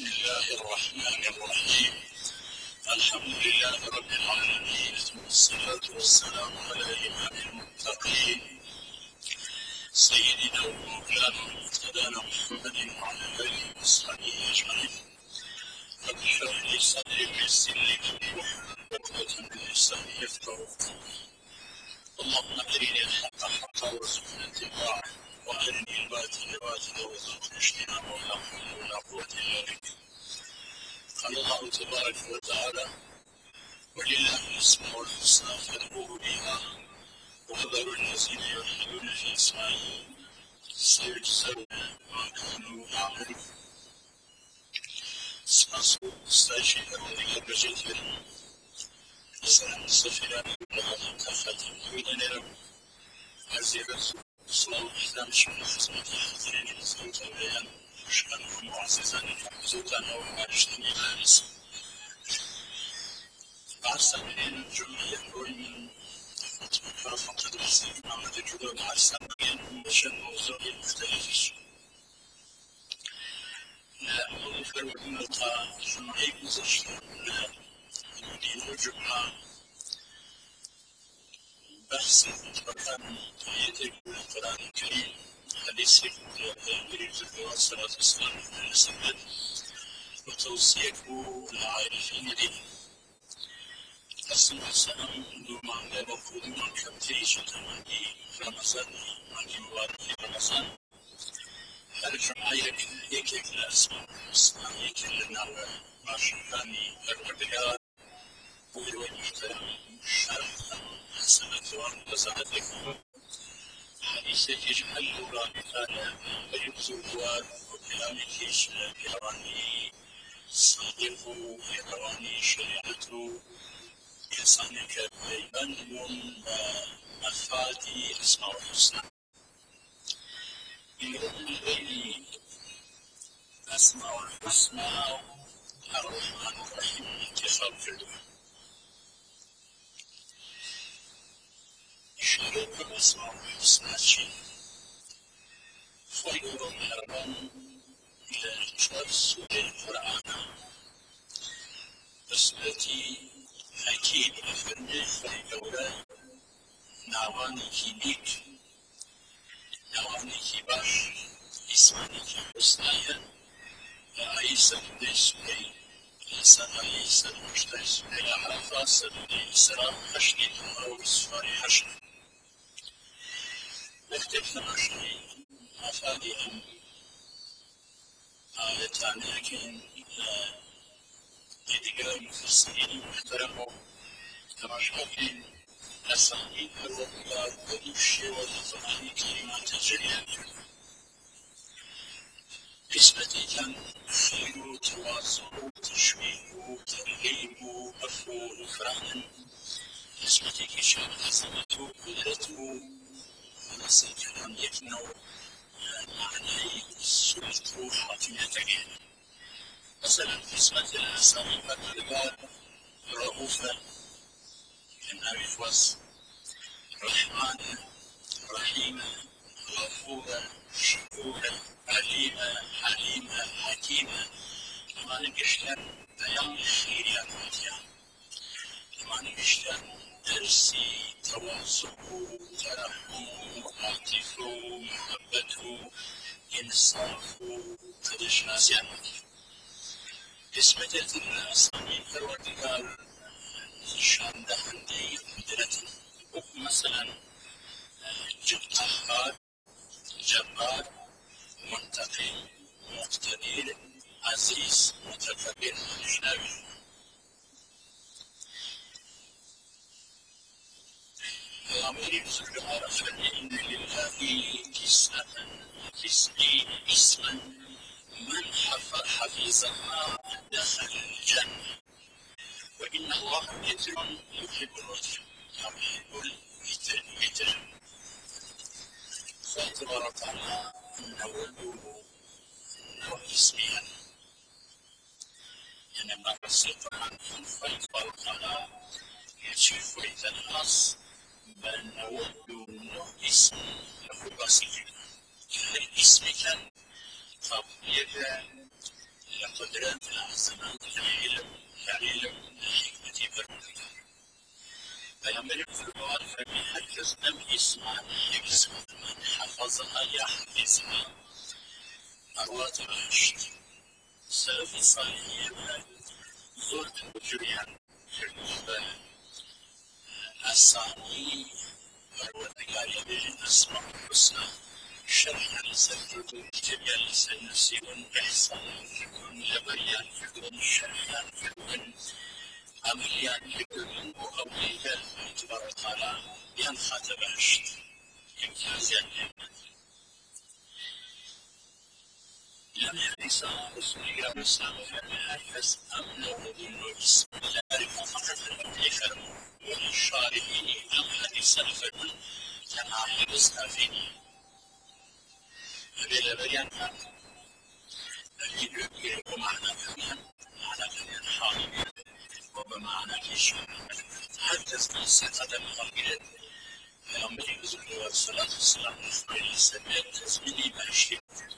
بسم الله الرحمن الرحيم. الحمد لله رب العالمين، والصلاة والسلام على إمام المتقين سيدنا ومولانا ومقتدانا محمد وعلى آله وصحبه أجمعين. رب اشرح لي صدري ويسر لي أمري واحلل عقدة من لساني يفقهوا قولي. اللهم أرني الحق حقا وارزقنا اتباعه، وأرني الباطل باطلا وارزقنا اجتنابه، ولا حول ولا قوة إلا بك. قال الله تبارك وتعالى: ولله الأسماء الحسنى فادعوه بها وذروا الذين يلحدون في أسمائه سيجزون ما كانوا يعملون. استشهد الذي بجد سلام السفينة لها كافة من عزيزة صلاة الإسلام شمال خدمة الحاضرين زوجة البيان أشكالهم معززا زوجة ومعرشتني الاسم أحسن من الجمعية من فقد الحسين محمد الجدود أحسن من مشان موضوع مختلف. لا أغفر الملقى جمعي مزشتة ندين الجمعة بحث مطلقا يدرك القرآن الكريم حديث النبي عليه الصلاة والسلام من السنة وتوصيته للعارفين به. أصل السلام دوما لنقود من كمتريش تماني رمضان ماني مبارك رمضان الجمعة يكيك الأسماء الحسنى يكيك النوع ماشيكاني الربيع ويوين محترم شرحا حسنة وانتزعتكم حديث يجعل رابطانا ويبزو الواد وكلامك يرواني صادق يرواني شريعته إنسانك بيبان مفادي أسماء الحسنى من الليل أسماء الحسنى الرحمن الرحيم انتخاب جدوى شريك الأسماء الحسنى شيء خير مهربان إلى إجراء سورة القرآن بسمتي حكيم أفرمي خير ناواني كينيك ناواني كيباش اسماني كيبسنايا عيسى بن سوري عيسى عيسى المشتري سوري عرفة سبني إسراء حشني أمر بسفاري حشني واختفنا حشني أفادي أم آيتان لكن يدقى المفسرين محترموا تماشاكين أساني الرقيات ودوشي والفقاني كلمات الجريان نسبتي كان خير تواصل تشويه ترغيب مفهوم فرحا نسبتي كشان حسنته قدرته ونسي كلام يكنو معنى سلطه حاكميته. مثلا نسبة الأسامي والألباب رؤوفا كالنبي فوز رحمن رحيما غفورا شكورا عليما حليما حكيما كما نقشتن بيان خير يا ماتيا كما نقشتن درسي تواصل ترحم عاطف محبة إنصاف قدش ناسيا نسبة الأسامي الوردقال شان دهندي قدرة مثلا قهار جبار منتقم مقتدر عزيز متكبر شنوي الأمير بزرگ عرف إن لله تسعين اسما من حفظها دخل الجنة وإن الله وتر يحب الوتر يحب الوتر فتبارك الله نوله اسميا يعني ما بسيط عن فيتبارك الله يشوف الناس بل نود اسم له بسيط الاسم كان تطبيقا قدرات الزمان علم حكمة برمجة فيعمل في الوقت فبيحجز لم يسمع من حفظها يحفظها أروات العشق سلف الصالحين زرت وجريان في المقبل الثاني والوثيقة بين أسماء الحسنى شرحا لسلكة جميع لسنسي إحصاء فكر لبيان فكر شرحا فكر عمليان فكر وقوية تبارك وتعالى بأن خاتم عشت امتياز يعني لم يحدث رسول الله رسالة فمحفز أمن وظن بسم الله فقط الأمريكا والشارعين أم حديث الفرد تنعحدث أفيني بلا بيان الجيل ومعنى كمان معنى كمان حالي وبمعنى كيش حدث قصة قدم قبيلة الأمر يزول والصلاة والسلام على السبيل تزميني ماشي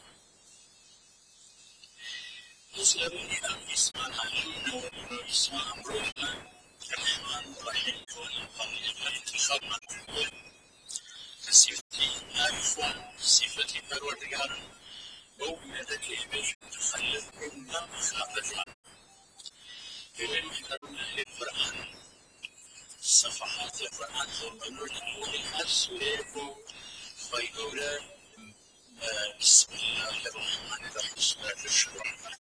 مسلمين أم اسمان علمنا وابن اسمان أمرنا الرحمن الرحيم والقبيل فانتخاب من كصفتي عارفون صفتي پروردگار ووجدك بيش متخلف كنا مخافة بين محترمنا للقرآن صفحات القرآن ومنونا ولحسوه خيولا بسم الله الرحمن الرحيم سورة الشورى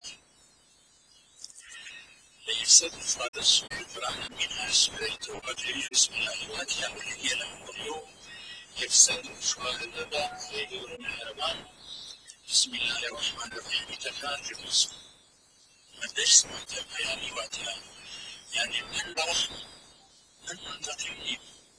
ليست مفردة سورة القرآن منها سورة وبدري بسم الله الفاتحة وهي له اليوم يفسد مشوار النبات خير من الرمان بسم الله الرحمن الرحيم تكاد المسلم من سمعت بياني واتها يعني من رحمة من منتقمين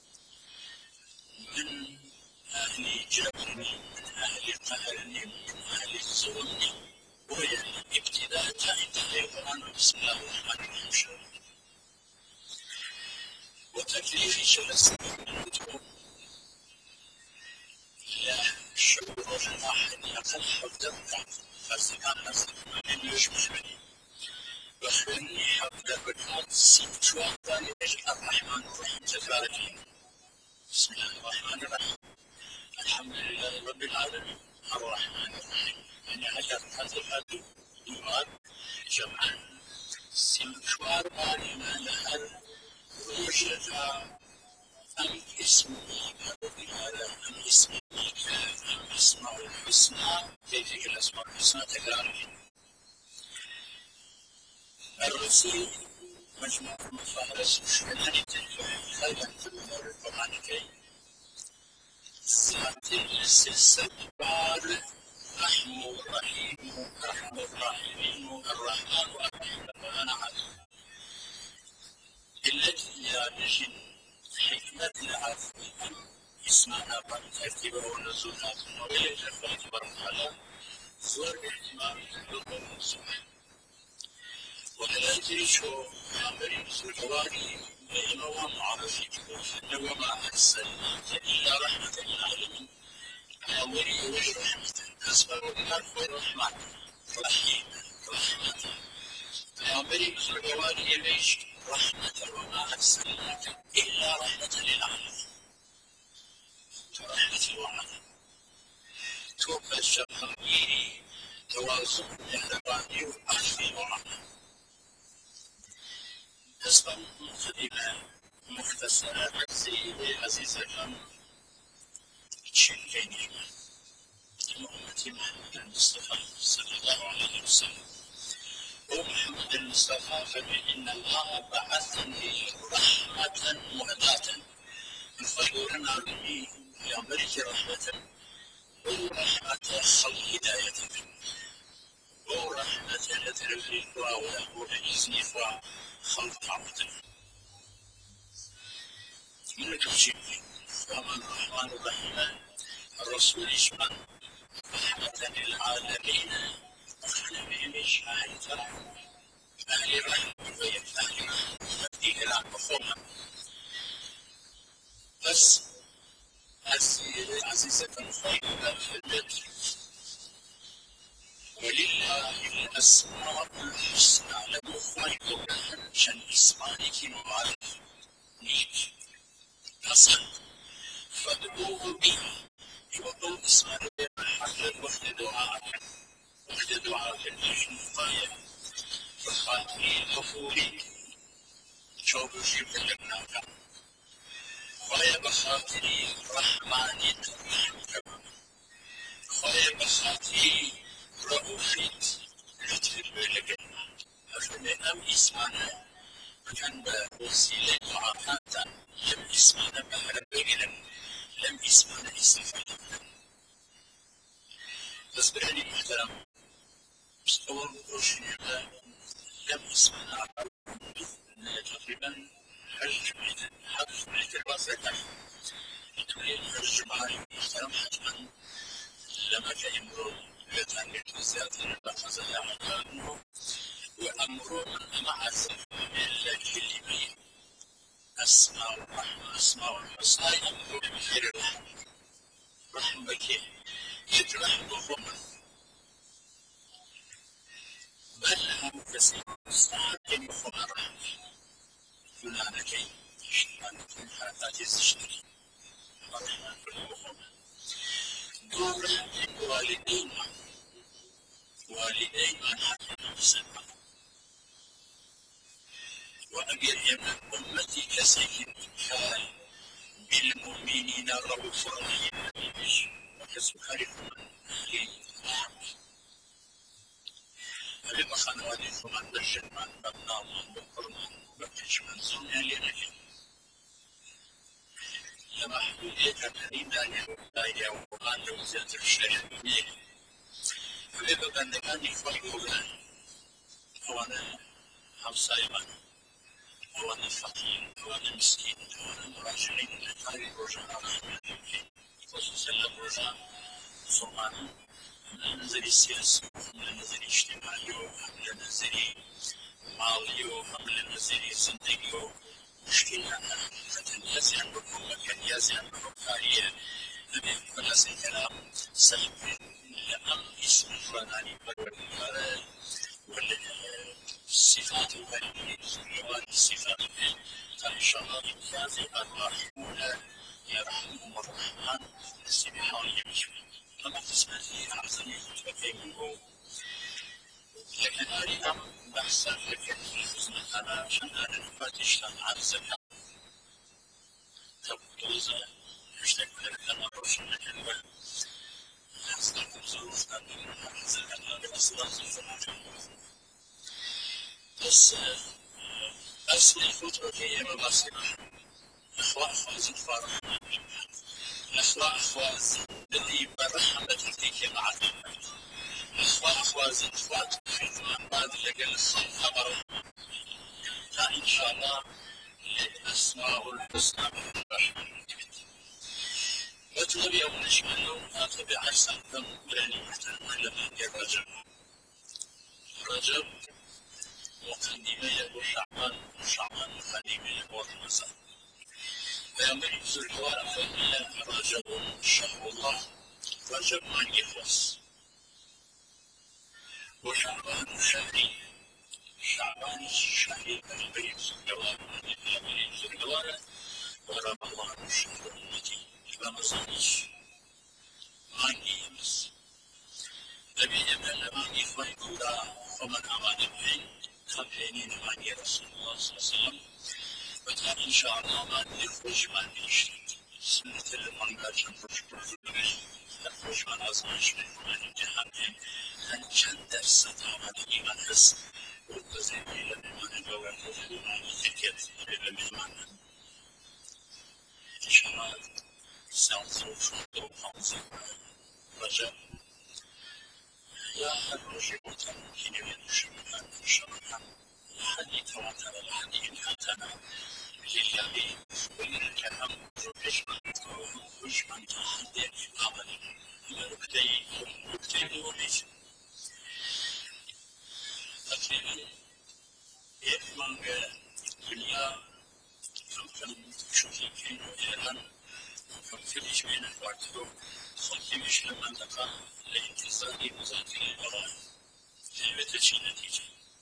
من أهل جبرني من أهل قهرني من أهل ظلمني وهي ابتداء انتهى القرآن بسم الله الرحمن الرحيم شرط وتكليف جلس من كتب لا شعور الواحد يقل حفظك فارسكان نفسك من يشمعني وخلني حفظك بالموت سيب شوان ثاني الرحمن الرحيم تكاركين بسم الله الرحمن الرحيم الحمد لله رب العالمين الرحمن الرحيم يعني حاجات هذه الإيمان جمعا سيمشوار بالنا لهر روشتا أم اسمي هذا أم اسمي أم اسمه الحسنى كيف الأسماء الحسنى تكرار الرسول مجموع المفاهرس شهدان خيرا في القرآن الكريم السلسلة بعد رحم الرحيم رحم الراحمين الرحمن الرحيم أنا عارف التي يعني حكمة العفو اسمها من ترتيبه ونزولها وليس الفاتحة برمحلة زور باهتمام اللغة سبحانه ولذلك شو عمري الجواري بينما معرفي وما أرسلناك إلا رحمة للعالمين عمري وش رحمة أسباب النار والرحمن رحيم رحمة عمري الجواري ليش رحمة وما أرسلناك إلا رحمة للعالمين رحمة الوعد توفى الشقاقيري توازن اليهرباني وأخفي ورحمة اسماء مقدمة مختصرة عزيزة شنكيني أمتي محمد المصطفى صلى الله عليه وسلم ومحمد المصطفى فإن الله بعثني رحمة مهداة بخير العالمين لأمرك رحمة ورحمة خلق هدايتك ورحمة لترفيق وإذنك وخلق عبدك من تشيك فمن الرحمن الرحيم الرسول يشمل رحمة للعالمين وخلق شاهد أهل الرحمة ويفهم تبديل العقفوة بس عزيزة الخير في البيت ولله الأسماء الحسنى له خير شن اسمانك معرف نيك حسن فادعوه به يوضو اسمه حقا وقت دعاء الجنفاية فخاتمي الغفوري شوبشي بلغناك خواهي بخاطري رحماني ترحمك خواهي بخاطري رؤوفيت لطف بلغنا أفنى أم اسمنا وكان بوسيلة دعاءات لم اسمنا بحر بغنا لم اسمنا استفادة بس براني محترم مستوى روشني لم اسمنا تقريبا حرج معي الواسطة تقريبا حرج معي محترم حتما لما كان يمرو يتعني الزيادة بحث الأحكام وأمر من مع الكلمة أسماء الرحمة أسماء الحسنى أمر بخير الرحمة رحمك يترحم الرحمة بل هم كثير مستحق يفهم الرحمة فلانك شمانك حتى تشتري الرحمة في الرحمة دور والدين حتى نفسنا وأمير يمن أمتي كسيد كان بالمؤمنين رؤوف رحيم وكسبحانكم أهلي الرحمة لما خانوا ثمان بالجنة بنام بالقرآن بكتش من زمن لنجم لما حبيت كريم لا يوم وزيادة الشيخ بيه فلما بندقاني فالقرآن وأنا همسايبان وأنا فقير وأنا مسكين وأنا مراجعين لتاريخ رجاء رحمة خصوصا الرجاء صومانا من النظر السياسي من النظر الاجتماعي ومن النظر المالي ومن النظر الزندقي مشكلة تنيازي عن الحكومة كنيازي عن الحكارية أبي فلاس الكلام سلب لأم اسم فلاني بالوكالة والصفات الغريبة الصفات إن شاء الله امتياز الراحمون يرحمهم الرحمن سبحانه وتعالى لما تسمعي أحسن تفهمه لكن أريد بحث لكن أنا عشان أنا نفاتش عن زكاة تبوزة مشتاق لك أنا أروح لكن أصدق الظروف أن زكاة الأصدق الظروف بس أصلي فترة في مباسمة أخوة زفارة أخوة الذي برحمة تلك العظيمة أخوة زفات حيث من بعد لقل الخبر إن شاء الله الأسماء الحسنى وتغبي يوم نشمل أتبع أحسن ذنب محترم لما رجب مقدمة يقول شعبان مقدمة يقول رمضان فيوم يجوز الحوار فإن رجب شهر الله رجب ما يخلص وشعبان شهري شعبان الشهري بريد الجوار بريد الجوار ورمضان شهر أمتي رمضان ماني يمس نبي جمال ماني فايقودا فمن أمان الحين خبريني ماني رسول الله صلى الله عليه وسلم وإن شاء الله ماني يخرج ماني يشرك سنة المنقاش نخرج من أزمش من الجهنم هنجد درس طبعا إيمان حس والقزم إلى بمعنى الجواب ومعنى ذكر إلى بمعنى إن شاء الله سأنصر وخمسة رجاء يا الرجل وتمكين من الشمال شرعا حديث وترى الحديث حتنا لله وإنك أمر وجمع تحدي عمل نبتدي وليس تقريبا يفهم الدنيا كم شوفي كيلو إيران كم في الإجمال الوقت خاکی میشه منطقه لانتظار مذاکره برای جلوه چه نتیجه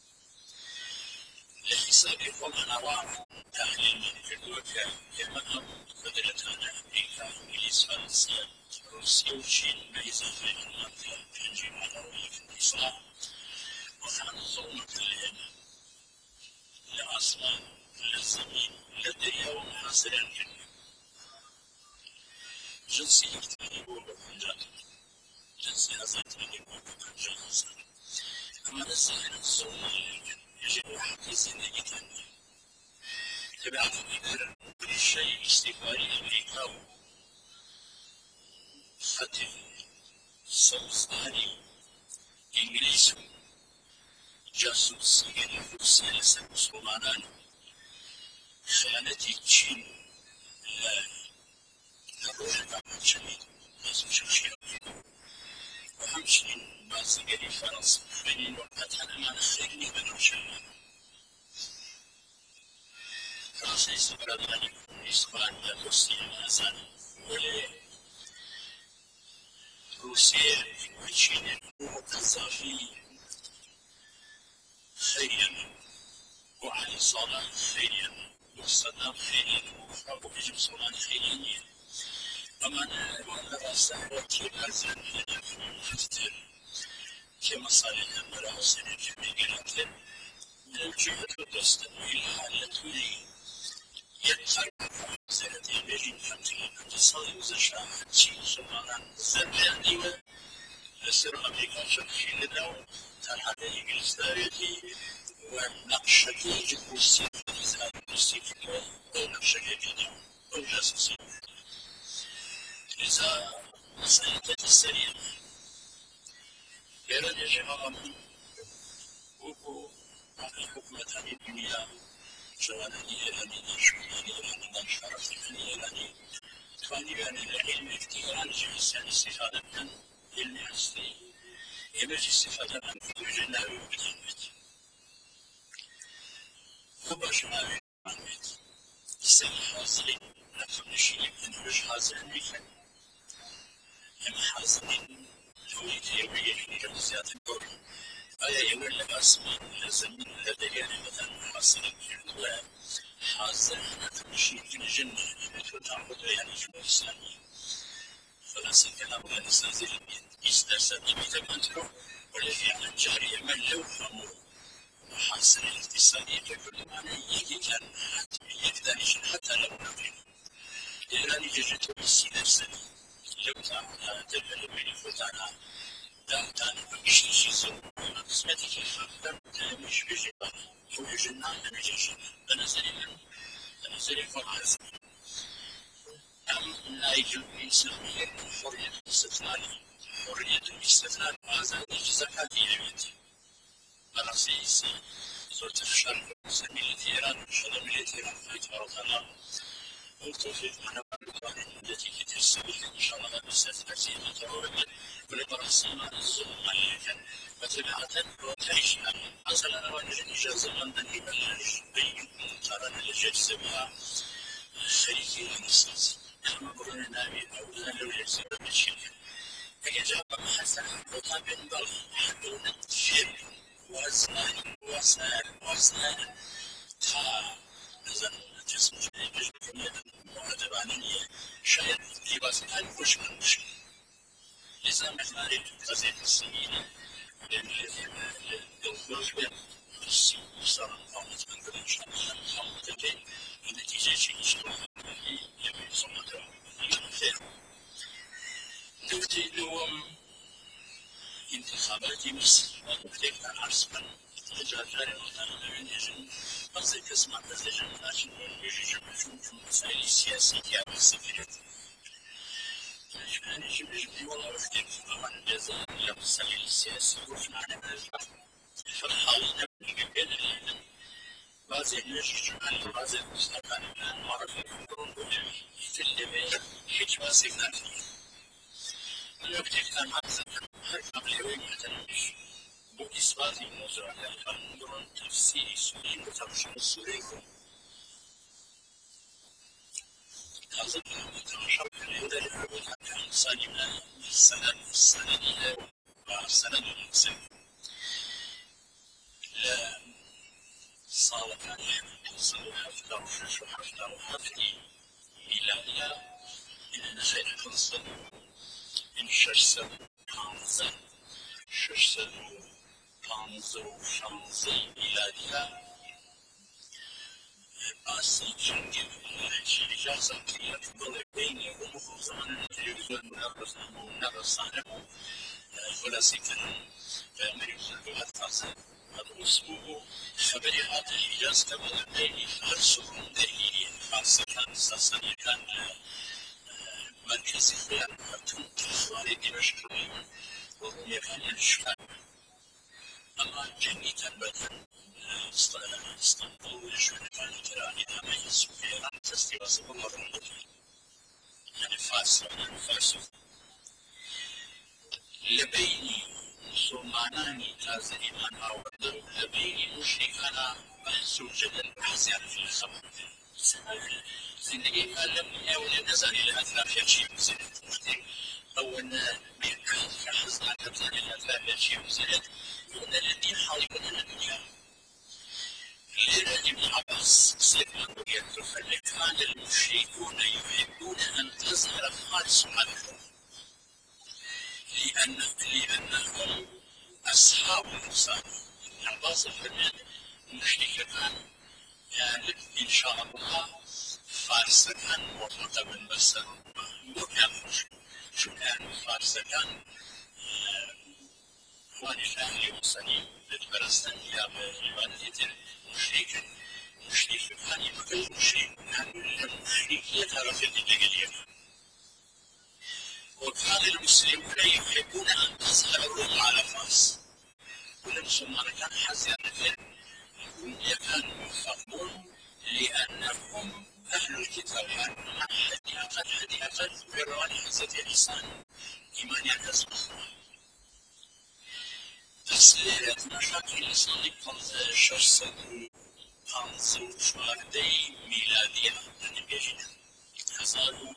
لحساب قوم نوار تحلیل من که من قدرتان امریکا انگلیس فرانسه روسیه و چین به اضافه المنطقه تنظیم العلوي في الإسلام وتنظم كلهم لأصلا للزمين لدي ومحاصرا جنسي يكتب وبكنجات جنسي أزاتني وبكنجات أما الزمن الصومالي يجب حق زندگی تنظيم تبعت فكرة كل شيء استقبالي أمريكا وخطف سوزاني إنجليز جاسوسية روسيا لسه مسلمانان خيانة الصين للروح الشديد لازم شخصية وهمشين بازيجري فرنسا بين وقتها لما نخيرني بنوشان فرنسا استقرارني إسبانيا روسيا نازل روسيا والصين وقذافي خيرا وعلي صالح خيرا وصدام خيرا وأبو نجم صالح خيرا أما رأسه وكيل أزل في كمصالح المراسل كميقلات الجهد والتستمويل حالة يقصر زلتي بيجين حمتي اقتصادي وزشاة تشيل شمالا زرجاني لسر أمريكا شكشي لدو تنحدى إنجلس داريتي ونقشكي جبوسي فلزا بوسي ونقشكي جدو وجاسوسي إذا سيدة السريع يرى الجماعة وكو الحكومة الدنيا جوانبي إيراني شمالي إيراني شرف إيراني تواني بأن العلم كثيرا جنسان استفادة من علم أصلي يمجي استفادة من كل جناوي وبتنبت وباش ما بيت السنة حاصلين نفهم الشيء من وجه حاصل بيكن هم حاصلين تويتي يبيجي جنسيات الدور آیا یه ورد اسمی لازم لدينا مثلا حاصل الجنوة حاصل نتمشي جن تعبد يعني جنوة إسلامية فلا سكن أبغى نستنزل يسترسل إذا ما تروح والذي عن الجارية من لو فمو حاصل الاقتصادي كل معنى يجي كان يقدر حتى لو نقل إيران يجي السيدة السنة لو تعمل تبقى لبني فتانا داوطان بمشي زو قسمتي كيف مش بيجي هو يجي النار بيجي بنزل فرنسا أم لا يجوز الإسلامية حرية الاستثناء حرية الاستثناء هذا زكاة اليمين برأسيس زرت الشرق سبيل إيران شلون إيران في تبارك الله والتوفيق أنا التي كتسوي إن شاء الله باستثناء زينة ورد ولبرسنا الظلم عليك وتبعة وتعيش أصل أنا وجد إجازة من دني بلاش بين ترى الجلسة بها شريكي الأساس أما برنا نامي أو لو يجزم بالشيء فيجب حسن وطابع ضل حدود الشيء وزن وزن تا نزل جسم جسم معتبر عنية شايد لباس كان وش من وش لذا مخارج قضية السنين للخروج من السن صار قامت من إن شاء الله قامت به النتيجة شيء إن شاء الله يبي صمته خير نبتدي اليوم انتخابات مصر وتبدأ عرسا تجارة وطن يجن قصدي اسمع قصدي لكن يجي في المسائل السياسية والسفرية يعني يجي والله وحدك طبعا جزء من المسائل السياسية وفعلا فالحال نبني بين العلم بعض يجي جمال بعض المستقبل معرفة يكون في الليل هيك ما سيقدر الوقت كان عكس قبل يومين مثلا بإثبات الموضوع فانظروا تفسير سوري وترجمة سوري تازه تماشا بکنید در روی انسانی من سندیه و سند المسلم صالحان صلوا حفظه وشوشوا حفظه وحفظي ميلادية إن خير خلصة إن شرسة حافظة شرسة حافظة وشانزي ميلادية أصلي جنجي إجازة كي أفضل بيني ومخوزان التلفزيون منافسانه خلاصي كان فأمريكا الوقت أصلا الأسبوع خبري هذا إجازة كمان بيني فرسهم دهي خاصة كان ساسانيا كان مركزي خيار كنت إخواني دمشق وهم يكون الشام أما جنگی تنبتن اسطنبول شوية كانت تراني دامي السوفيا تستي وصف مرون يعني فارس لبيني مسلماناني تازه إيمان آوردن لبيني مشركانا بحث وجدل بحث يعني في الخبر زندگی لم يولد نزاني الأثلاث يشي بزنت مختي أو أن بيكاد كحزنا كبزاني الأثلاث يشي بزنت وأن الدين حالي من الدنيا لأن ابن عباس سيدنا يذكر فكان المشركون يحبون أن تظهر خالص مالكم لأنهم أصحاب المصالح ابن عباس فرمان المشركان يعني إن شاء الله فارسة كان مرتبطة بالبصر مو كان شو كان فارسة كان واني الأهلي وصلي بالبرستان يا بإيمانية المشرك كان يمكن المشرك المشركية تعرف الدقيقة وكان المسلمون يحبون أن تظهر الروم على فارس والمسلمان كان حزينة كانوا يخافون لأنهم أهل الكتاب مع حديقة فرعون حزة الإنسان إيمان يعكس تسلية مشاكل إنساني قنزة شخصة قنزة شواردي ميلادية يعني بيجينا حصلوا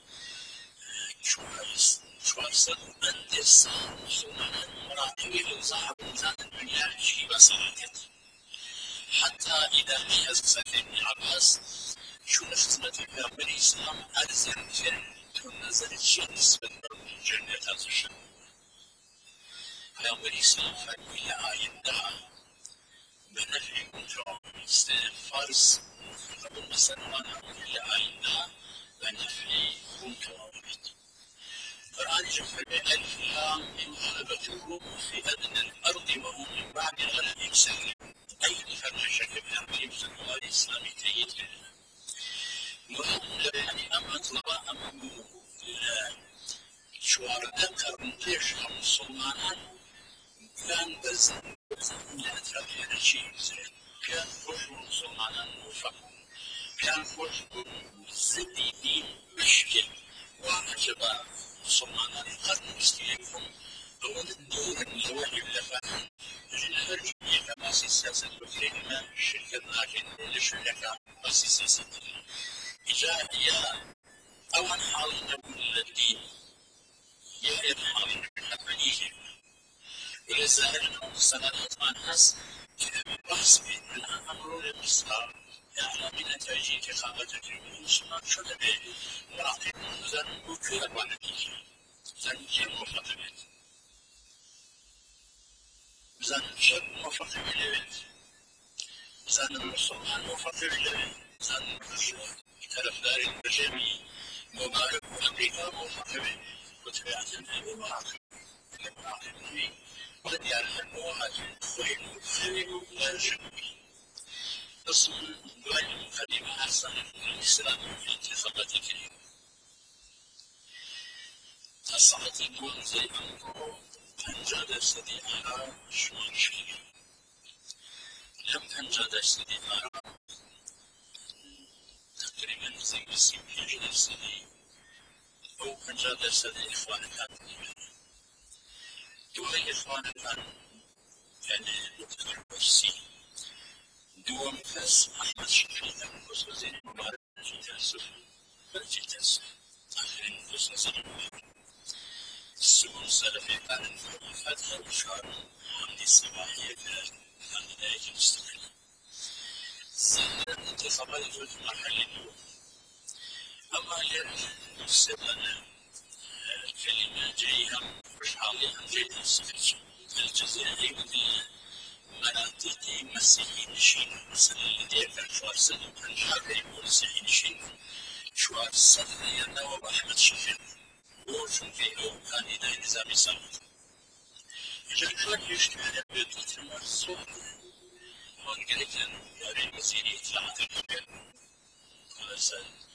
شوارصد أندرسان مسلمان مراقبي لوزاحة ميزان الدنيا شي بصراحة حتى إذا حس ابن عباس شو نفسنا في الإسلام ألزم تنزل الشمس من جنة الشمس في الإسلام فإلى آية دعا بنفع كنترول فارس قبل مسلمان إلى آية دعا بنفع كنترول القرآن جف بألف لام إن غلبت الروم في أدنى الأرض وهم من بعد غلبهم سيغلبون أي فرق شكل بأمر يمسك الإسلام تيت وهم يعني أم أطلب أم شوارده قرن پیش هم مسلمانان كان بزن لأطراف هرشي كان خوش مسلمانان موفق كان خوش زدي دين مشكل وعجبا مسلمانان قرن مستيقهم أول الدور الوحي لفهم الهرج كماسي سياسة وكريمة شركة ناكن لشركة ماسي سياسة إجابية أول حال نقول الدين يحيى حال الحمدية ولذلك سنوات عن حس بحث بالأمر للإسلام يعني من نتائج انتخابات المسلمين شد بمراقب زن وكل والديه زن كل مفاقبات زن شد مفاقبات زن المسلمان مفاقبات زن طرفدار الرجيم مبارك وأمريكا مفاقبات وتبعت المراقب المراقب قد يعلم واحد خير خير لا شك قسم دول المقدمة أحسن من الإسلام في انتخابات الكريم تصعد الدول زي أنظر تنجد صديقها شمال شيء لم تنجد صديقها تقريبا زي بسيب يجد صديق أو تنجد صديق إخوانك دول إخوانك كان دكتور مرسي دوم فاس أحمد شكري وزير المبارك في تأسف جيتس آخرين نفوس نزلوا السمو السلفي كانت فتحة وشعر حمدي الصباحية كان بداية مستقلة سهل الانتصابات في المرحلة الأولى أما للسبب كلمة جاية مش حاليا جيدة السفر الجزائري مثل مناطق مسيحيين شين مثل الذي كان شوارسن كان حربي مسيحيين شين شوارسن ينوى أحمد شفيق وشن فيه كان إلى نظام سابق جاء يشتغل بيت المرسول وانقلت يعني مسيري طلعت الكبير خلاص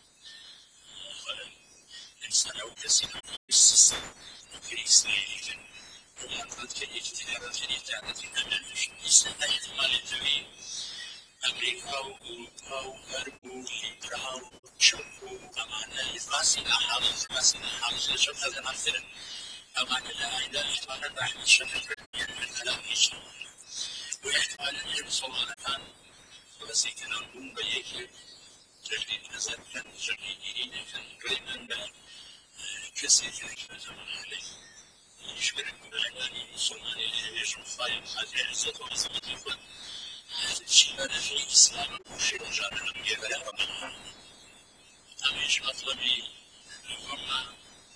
الإنسان أو كسر السيستم في إسرائيل وما قد كان يجتهد في الإتعاد في أمام الإنسان احتمال الدولي أمريكا وأوروبا وغرب وليبرا وشرق أمان إفراسنا حامل لشوف هذا المثل أمان الأعداء احتمال الرحمة الشرق من كلام إيشان واحتمال الجن صلاة كان ولسي كان نقوم بيك جديد نزل كان جديد كان قريبا كثير في زمان عليه يشبه بالعناني صومالي يجب خايم هذه عزة وعزمة الكل الشيء هذا في الإسلام وشيء مجال الأمية ولا ربما أميش مطلبي هم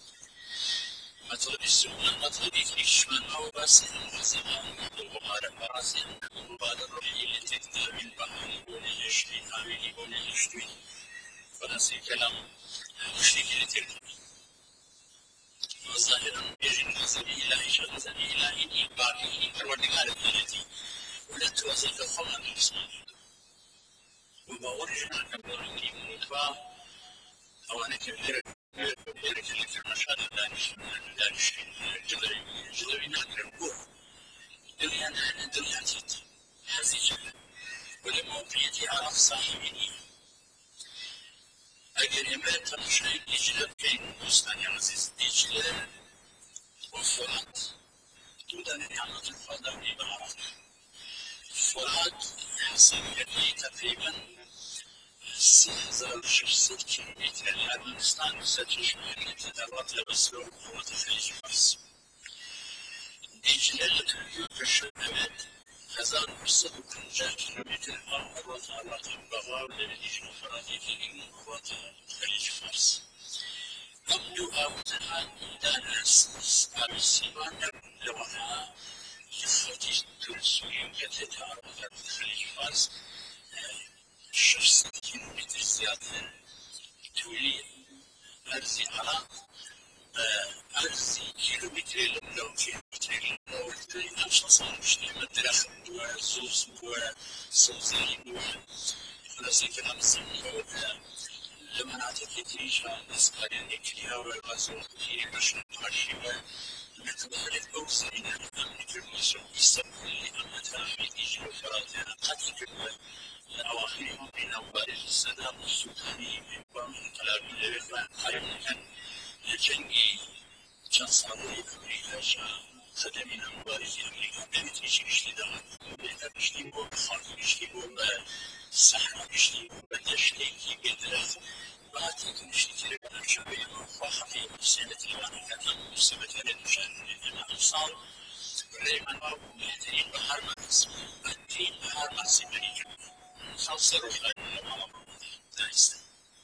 مطلبي السنة مطلبي في الشمال أو بس زمان البخارة فراسين مبادرة اللي تقدر من بحر ولا يشتري هاوي ولا يشتري فراسي كلام مشرك اللي تقدر ظاهرا يجب نظري إلى شخص إلى إني باقي الوردقار الثلاثي ولا توزيك خمر الإسلام وبورجنا كبرني منطبع أو أنا كبير اللي في المشهد دانش جلوي نادر البور دنيا نحن دنيا تيت حزيجة ولموقعيتي عرف صاحبيني أجل يمات تمشي يجلب كين مستاني عزيز يجلب وفرات تودن نعمة الفضل ببعض فرات حصل لي تقريبا 6500 كيلومتر لأفغانستان وستش مهمة تدرت بسلوك قوة الخليج فارس إجلالة اليوم الشمالات 1950 كيلومتر مرة البغار للإجن فراتيكي من قوة الخليج فارس أبدو أوزان دانس أبسيمان لوحها يخرج ترسوي وكتتعرف الخليج فارس شخص كيلومتر زيادة تولي أرزي على أرزي كيلومتر لو كيلومتر لو تولي أشخاص مش مدرخ وزوز وصوزي ولسي كلام سمي لمناطق تريشا نسبة للنكلية والغازون في مشروع حشيمة باعتبار الأوسع من الأمن في المشروع يستمر لأمتها في إجراء فراتنا قد كلمة أواخرهم من أنبار الصدام السوداني من انقلاب الإخوان قائمة لجنگي جنساوي أمريكا شا خدم من أنبار في أمريكا بنتيجة اشتدام أمريكا بشتيبو بخارج بشتيبو بصحراء بشتيبو بدشتيكي بدرخ بعد نشتري شبيه وخافي سنة الوان كان مسبة للمشاهد لنا أبصار ريمان أو مهتين بحر مكس مهتين بحر مكس بريجو خلص روح لنا دايس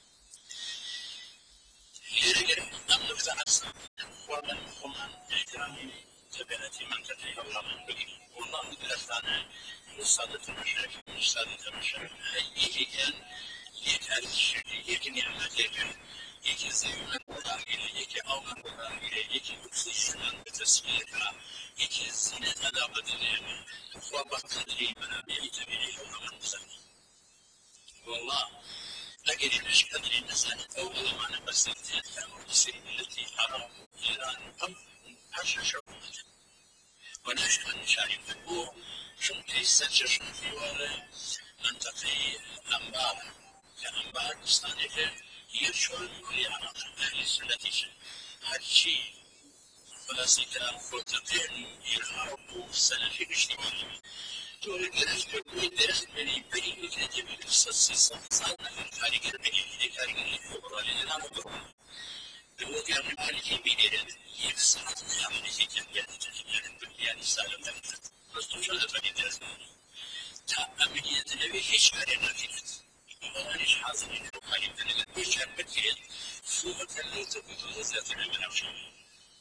يرجع نملك تعرسنا ومن خمان إكرامي تبنتي من كتير ومن بقي والله مدرسنا مصادة المشاكل مصادة المشاكل هي كان يتعرف الشيء يمكن يعمل يمكن زي ما نقول يمكن أو ما نقول يمكن بخصوص بتسميتها يمكن زينة هذا بدل وبقدر من بيتبعي أو من مسمى والله لكن مش قدر النساء أول ما نبسط كانوا السن التي حرام إيران أم عشر شعوبات ونشأ نشارك البور شمت يستنشق في وراء منطقة أنبار كأنبار مستانفة يشعر كل عناصر أهل السنة هالشي فلاسي كلام فوتقين يرحبوا السلفي الاجتماعي تقول الدرس بيقول الدرس بني بني مثل سال کارگر بگیرید کارگری فوق‌العاده دارم لو كان مالكي بيدير يفسد خمسة يعني سالم بس توصل لفريدة تعملية تلوي هيش كارينا فيت وأناش حاضر إنه كان يبدأ بيش أبكر فوق كله تبغى زاد من أوشام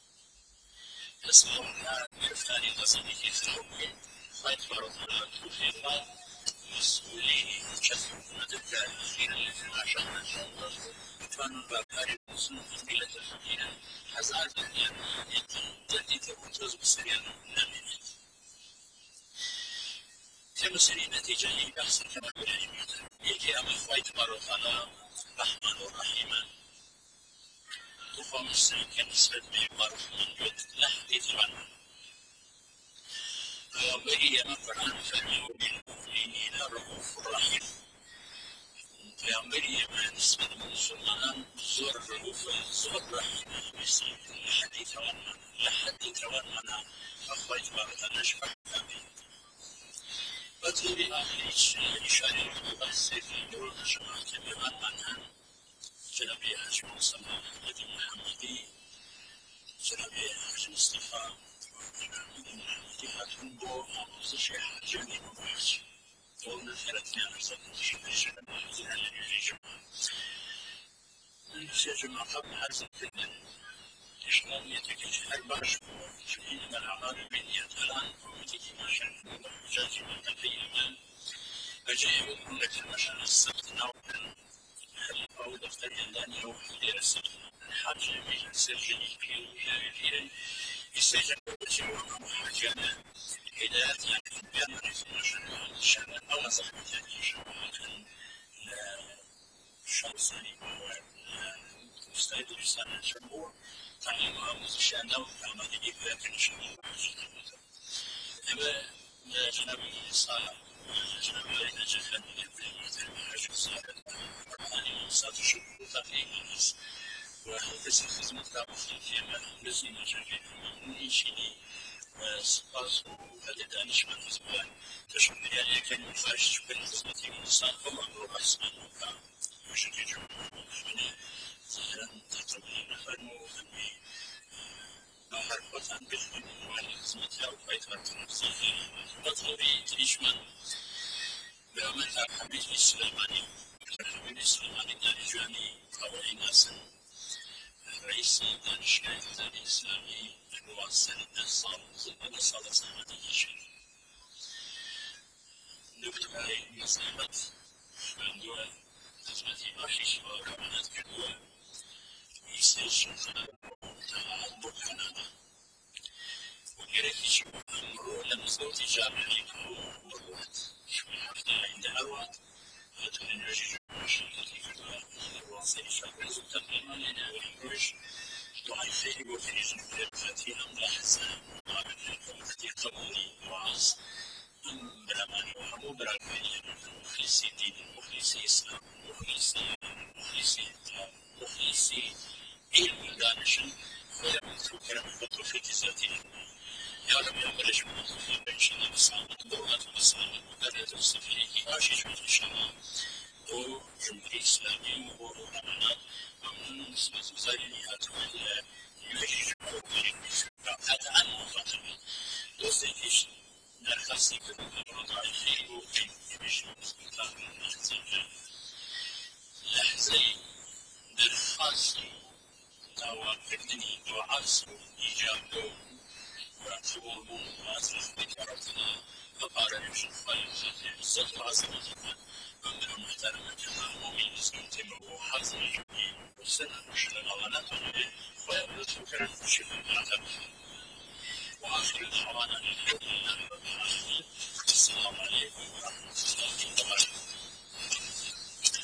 اسمعنا يفتاني قصدي يفتحون خايف فرضنا توفيقا مسؤولين كسر مدرك خير اللي عشان إن شاء الله كانوا بكاري مسؤول قبيلة الفقيرة حزار الدنيا جدي تبوتوز بسريان نامين تمسري نتيجة يحصل كما بلا يكي أما خايف فرضنا رحمن ورحيما تفهم السنة نسبة بيبارك من جد لحدي طبعا وهي مثلا فالمؤمنين رؤوف رحيم پیامبری من نسبت به مسلمانان زور رؤوف زور رحیم مثل لحدی توانمنا فخوای تبارک شفاعت کنید و طوری آخریش اشاره به بحث دور جماعت بیان منها جناب حاج موسی محمد محمدی جناب حاج مصطفی محمدی هاتون با آموزش حاجانی مبارک دون فرتنا نزدیک شدن حضور الجماعة جماعة قبل هذا الفتن إشغال يتكش أربع شهور شهيد من الأعمال بالنيات الآن ومتكي ما شرف وجاتي من الأيام أجي يقول لك مثلا السبت نوعا أو دفتر ينداني أو حدير السبت حاجة بين سجني في يستجد وجهه حاجة هدايات يعني بيان رسول الشهر أو صحبة يعني شباب شخصي مستعد لسنة شهور تعليم آموزش أنه عملي لكن شهور أما جناب الإنسان جناب النجاح حاجة صالحة أنا مستعد شهور تقريبا وهذا خدمة كافية فيما لازم نجرب نشيني سپاس و دانشمند زبان تشکر يعني كان مفاجئ بالنسبة للإنسان هو أمر أحسن وشكل جمهورنا ظاهرا تطبيق فرمو ذنبي محرقة بالفن والخدمة أو بيتات الظاهرة بطلبي تيشمان بعمل حميد السليماني حميد السليماني دارجاني أولي ناسا رئيس دانشگاه الإسلامي المواصل النصارى سنة الشيخ دكتور مصطفى فندوى خدمتي باشيش وكمانات كدوى يستيشن تعالى كندا وقريتي أمره لمزوتي جامعي وروات شوي حفظة عند أروات هاتوا النجي جمعشي كدوى الواصل شاكر زبطة إيمان وإنجوش ضعيفين وفريز ذاتي أمر حسن وقابل لكم اختي قبولي وعز برمان وحمو براكاني مخلصي دين مخلصي إسلام مخلصي علم دانشن ويا مذكرة بطرفة ذاتي يا رب يا مرج مطلوب إن شاء الله بسامة دولة بسامة مدرة السفرية عاشش إن شاء الله وجمهوري إسلامي ورحمنا ومن نسبة زاريات ولا يعيش هذا عن مخاطبة دوستيش درخواستي كنت بوضع خير وكيف يمشي مستقبل المحتاج لحظة درخواستي توافقني وعصر إيجابه وأطلبه وأصرف ذكرتنا فقال يمشي خالد الصدق عظمتنا ومن محترم الجماعة مؤمن استمتم وحظم جميل وسنة مشرق غلطنا ويبلغ فكرة مشرق العتب وآخر الحوانا الحمد لله رب العالمين